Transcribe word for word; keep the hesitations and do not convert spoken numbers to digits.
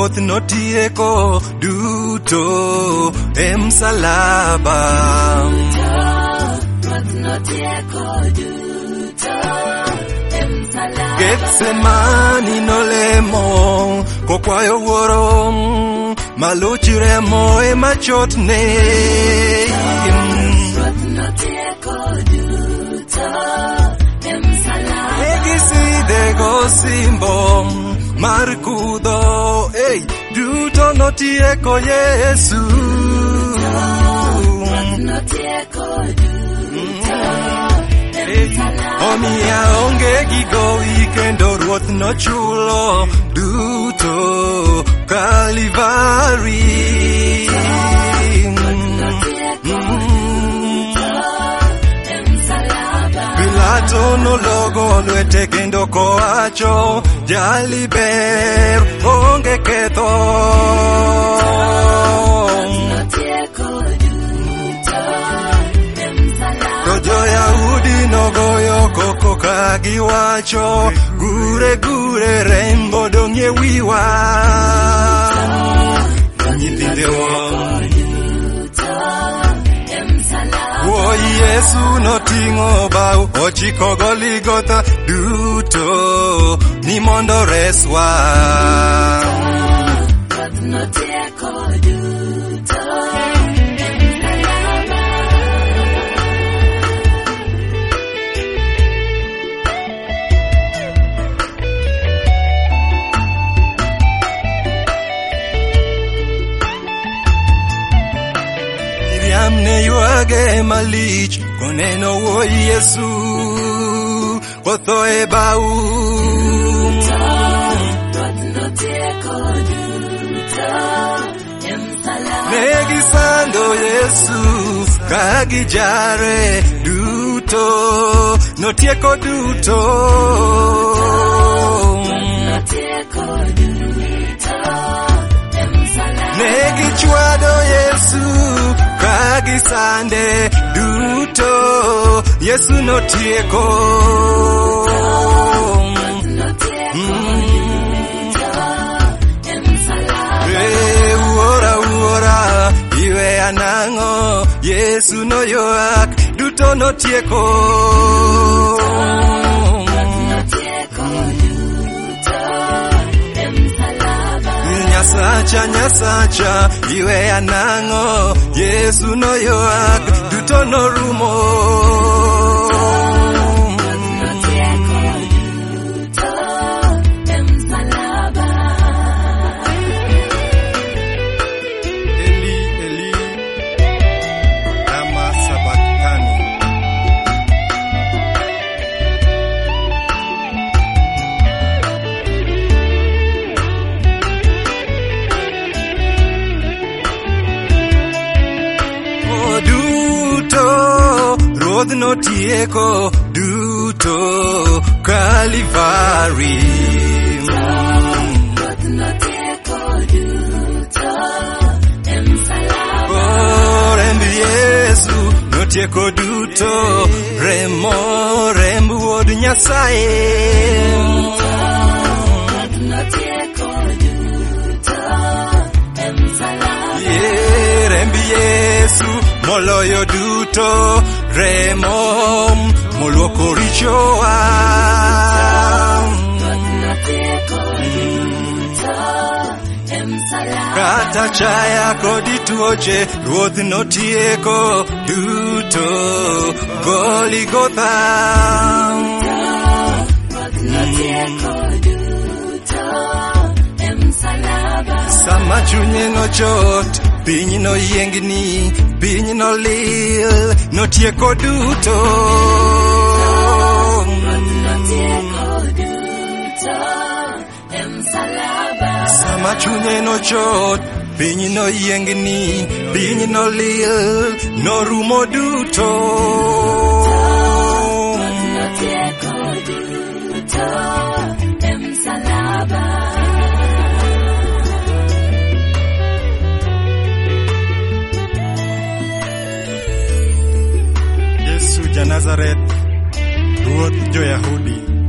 Ruoth notieko duto e msalaba. Ruoth notieko duto e msalaba. Getsemani nolemo kokwayo wuoro maluch remo e machotne. Ruoth notieko duto e msalaba. Negisidego simbo mar kudho, ey, duto notieko Yesu. Ruoth notieko duto e msalaba. Omiya onge gigowi kendo Ruoth nochulo duto Kalvari. Pilato nologo lwete kendo kowacho jali ber onge ketho. To jo-Yahudi nogoyo koko ka giwacho gure gure rembo dong' e wiwa. Nyithindewa Wuoi Yesu noting'o bau ochiko Goligotha duto ni mondo reswa. Ruoth notieko duto ne yuage malich koneno wuoi Yesu otho e bau. Negisando Yesu ka gijare duto notieko duto. Negichwado Yesu ka gisande duto Yesu notieko. Eh, uora uora iwe anang'o Yesu noywak duto notieko. Nyasacha Nyasacha iwe anang'o Yesu noywak duto norumo. Eli Eli lama sabachthani. Ruoth notieko duto Kalvari. Ruoth notieko duto e msalaba. Oh, remb Yesu notieko duto remo remb Wuod Nyasaye. Ruoth notieko duto e msalaba. Yeah, remb Yesu moloyo duto remo moluoko richowa. Kata chaya kodi tuoche Ruoth notieko duto Goligotha. Sama chunye nochot piny noyiengni piny nolil notieko duto. Sama chunye nochot piny noyiengni piny nolil norumo duto. Yesu ja Nazareth, Ruoth jo-Yahudi.